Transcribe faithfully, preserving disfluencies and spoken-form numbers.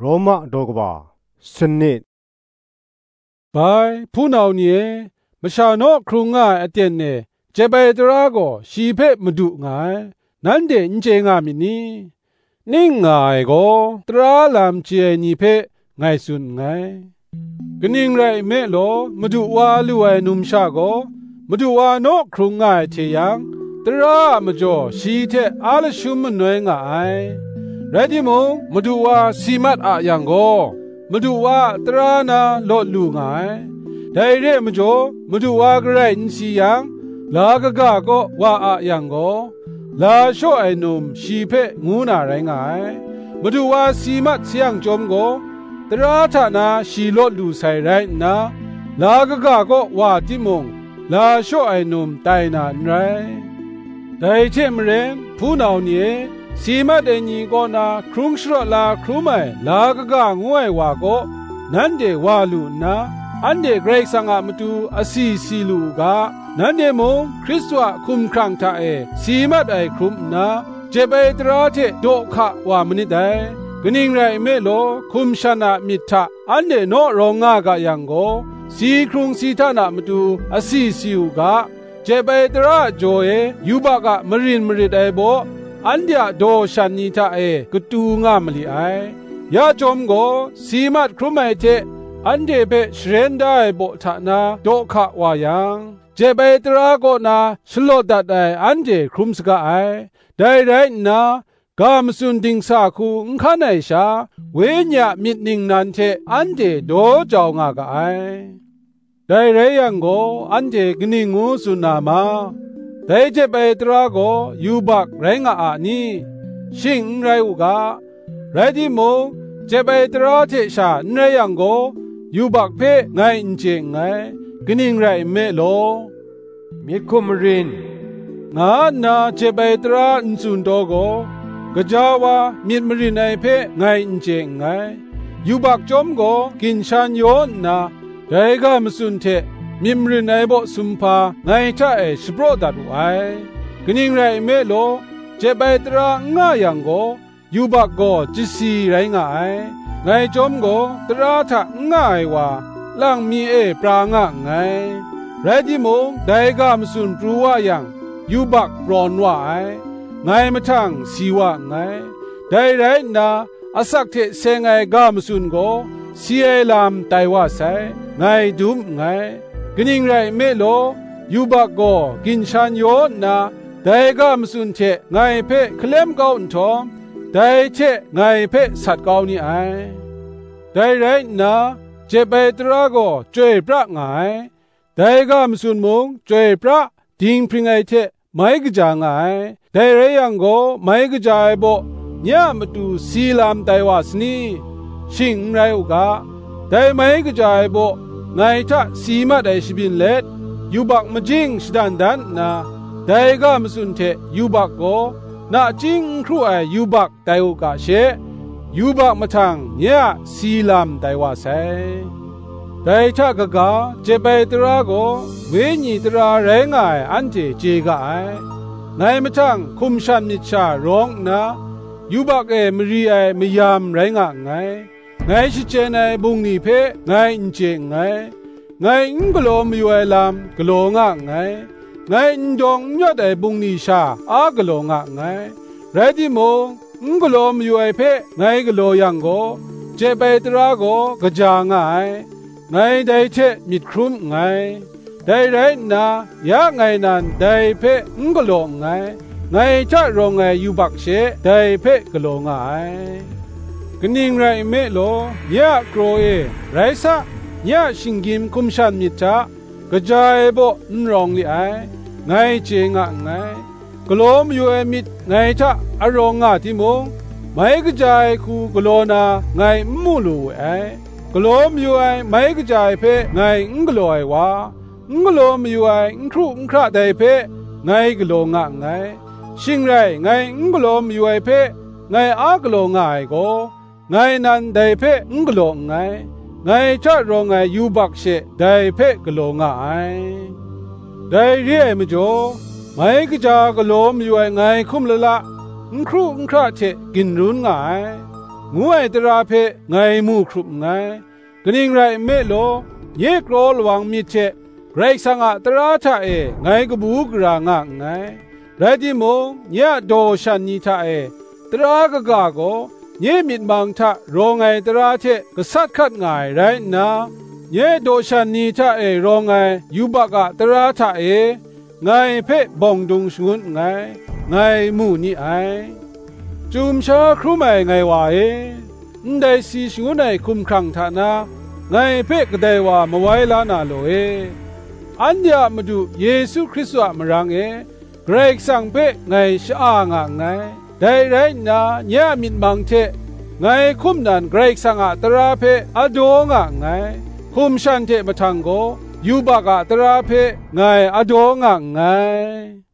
โรมาดอกบาสนิดไปผู้นาเนี่ยมชาโนครุงง่ายอเตียนเนเจเปตราโกชีเพมาดุง่ายนั่นเดนเจงามินีนิ่งง่ายก็ตราลามเจนีเพง่ายสุดง่ายกนิ่งไรเมโลมาดุวาลุไอนุมชาโกมาดุวาโนครุงง่ายเทียงตรามาจ่อชีเทอาลชุมนวยง่ายไรดิมงมาดูว่าสีมัดอะยังโกมาดูว่าตรานาโลดลูง่ายได้เร่มาจ่อมาดูว่ากระไรนสียังลากะกะก็ว่าอะยังโกลาโชไอนุมชีเพงูนาไรง่ายมาดูว่าสีมัดเสียงจมโกตราธานาชีโลดลูใส่ไรนะลากะกะก็ว่าติมงลาโชไอนุมไตนาไรได้เช่มเรนผู้นาเนี่ยสีมัดเอญีก็นาครุงชรลาครุไมลากะกะงวยว่าก็นั่นเดวาลูนะอันเดเกรกสังอามาตูอสีสีลูกานั่นเดมงคริสต์วะคุมครังทาเอสีมัดไอครุมนะเจเปตราเทโดคะว่ามนิดไดกนิ่งไรเมโลคุมชนะมิทะอันเดโนรองากะยังโกสีครุงสีทานามาตูอสีสีอูกาเจเปตราโจเอยูบากะมรินมริดไอโบอันเดียโดชันนิทาเอกตูงามลีไอยาจอมโกสีมัดครุไมเทอันเดเปเชรนได้โบทานาโดคะวายังเจเปตราโกนาสโลดัดไออันเดครุมสกาไอได้ไรนากามสุนดิงสาคูอุคันไอชาเวญะมิดนิงนันเทอันเดโดจาวงากะไอได้ไรยังโกอันเดกนิงูสุนามาได้เจเปตราโกยูบักแรงอานีชิงไรอุกาไรดิโมเจเปตราเทชาเนยังโกยูบักเพไงอินเจงไงกนิ่งไรเมโลมิคุมรินงานาเจเปตราอินซุนโตโกกะจาวามิดมรินไอเพไงอินเจงไงยูบักจอมโกกินชันโยนาได้กามสุนเทมิมรินไอโบสุมพาไงท่าเอสโปรดัดไอกนิ่งไรเมโลเจเปตราง่ายังโกยูบักโกจิสีไรง่ายไงจอมโกตราทะง่ายวาลังมีเอปรางะไงไรดิโมได้กามสุนปรูวายังยูบักรอนวาไงมาทังสีวะไงได้ไรนาอาศักเทเซงไงกามสุนโกสีเอลามไตวาไซไงดุมไงกนิ่งไรเมโลยูบักโกกินชันโยนาได้กามสุนเทไงเพเคลมเกาอุนทอมได้เทไงเพสัตเกานี่ไอได้ไรนาเจเปตราโกจวยพระไงได้กามสุนมงจวยพระดิงพริงไอเทไม่กจางไงได้ไรยังโกไม่กจายโบเนี่ยมาดูสีลามไตวาสนีชิงไรอุกาได้ไม่กจายโบไงถ้าสีมาได้ชิบินเล็ดยูบักมาจิงสดันดันนะได้ก็มาสุนเทยูบักโกนาจิงครูไอยูบักไตโอกาเชยูบักมาทางเนี่ยสีลามไตวาไซได้ถ้ากะกาเจเปตราโกเวญีตราแรงไออันเจเจกะไอไงมาทางคุมชันมิชาร้องนะยูบักเอมรีไอมยามแรงไงไงชิเจนไอบุงนีเพไงอินเจงไงไงอิงกโลมอยู่ไอลามกโลงะไงไงอินดองยอดไอบุงนีชาอากโลงะไงไรดิโมอิงกโลมอยู่ไอเพไงกโลยังโกเจเปตราโกกะจางไงไงได้เทมิดครุมไงได้ไรนายะไงนันได้เพอิงกโลไงไงถ้ารองไงยูบักเชได้เพกโลงะไอกนิ่งไรเมโลยะโกรเอไรซะยะชิงกิมคุมชันมิตากระจายโบนรองลิไอไงเจงะไงกโลมอยู่เอมิดไงทะอรองะที่มงไม่กระจายคูกโลนาไงมูลูไอกโลมอยู่ไอไม่กระจายเพไงงกโลไอวางกโลมอยู่ไองครุงคราไดเพไงกโลงะไงชิงไรไงงกโลมอยู่ไอเพไงอากโลงะไอโกไงนันไดเพงกโลไงไงชะรองไงยูบักเชไดเพกโลงไงไดเรียมจ่อไม่กจากโลมอยู่ไงคุมละละครูคราเชกินรุนไง ไงูไอตราเพไงมูครุบไงกนิ่งไรเมโลเยกโรลวังมิเชไรสังอะตราชะเอไงกบูกรางะไงไรจิมงเยโดชันนิทะเอตรากะกะโกเยมิดมังทะโรไงตราเชกษัตขัดไงไรนาเยโดชันนิทะเอโรไงยูบกะตราชะเอไงเพบองดุงสงุนไงไงมูนี่ไอจุมชาครูใหม่ไงวะเอได้สีสงุนไอคุมครังทานาไงเพกได้ว่ามไว้ลานาโลเออันยามาดูเยซูคริสต์อะมรังเอเกรกสังเพไงชะอางะไงได้ไรนาญามินบังเทไงคุมนันเกรกสังอะตราเพอโดงะไงคุมชันเทมาทังโกยูบากะตราเพไงอโดงะไง